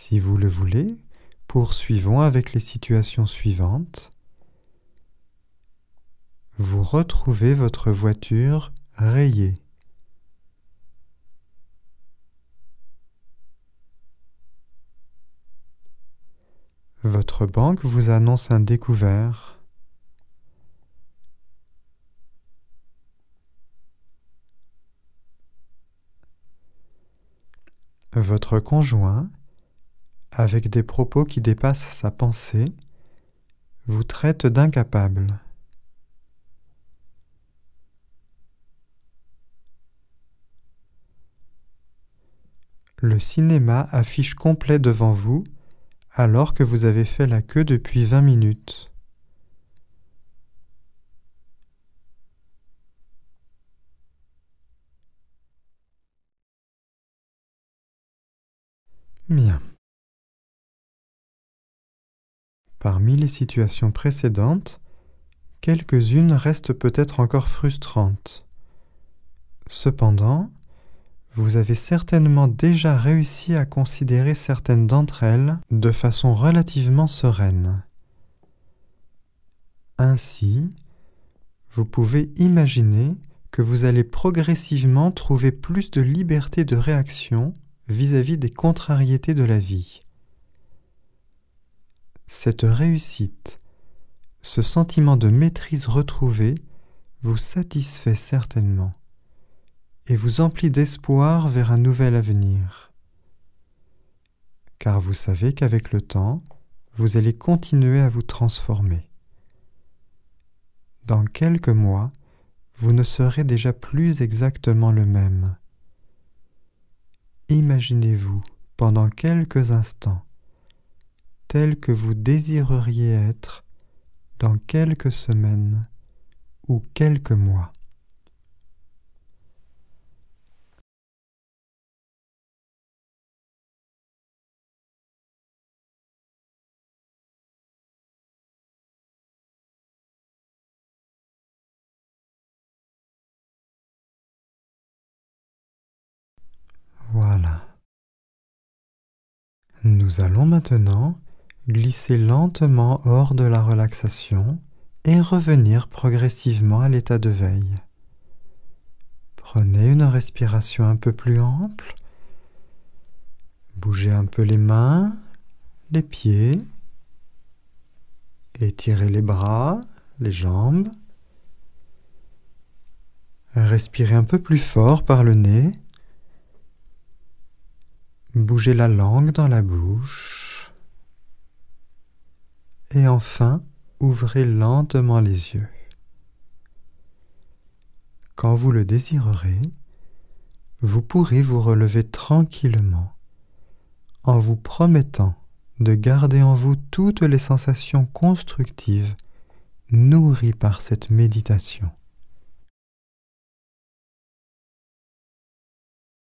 Si vous le voulez, poursuivons avec les situations suivantes. Vous retrouvez votre voiture rayée. Votre banque vous annonce un découvert. Votre conjoint, avec des propos qui dépassent sa pensée, vous traite d'incapable. Le cinéma affiche complet devant vous alors que vous avez fait la queue depuis 20 minutes. Bien. Parmi les situations précédentes, quelques-unes restent peut-être encore frustrantes. Cependant, vous avez certainement déjà réussi à considérer certaines d'entre elles de façon relativement sereine. Ainsi, vous pouvez imaginer que vous allez progressivement trouver plus de liberté de réaction vis-à-vis des contrariétés de la vie. Cette réussite, ce sentiment de maîtrise retrouvée vous satisfait certainement et vous emplit d'espoir vers un nouvel avenir. Car vous savez qu'avec le temps, vous allez continuer à vous transformer. Dans quelques mois, vous ne serez déjà plus exactement le même. Imaginez-vous pendant quelques instants tel que vous désireriez être dans quelques semaines ou quelques mois. Voilà. Nous allons maintenant glisser lentement hors de la relaxation et revenir progressivement à l'état de veille. Prenez une respiration un peu plus ample. Bougez un peu les mains, les pieds. Étirez les bras, les jambes. Respirez un peu plus fort par le nez. Bougez la langue dans la bouche. Et enfin, ouvrez lentement les yeux. Quand vous le désirerez, vous pourrez vous relever tranquillement en vous promettant de garder en vous toutes les sensations constructives nourries par cette méditation.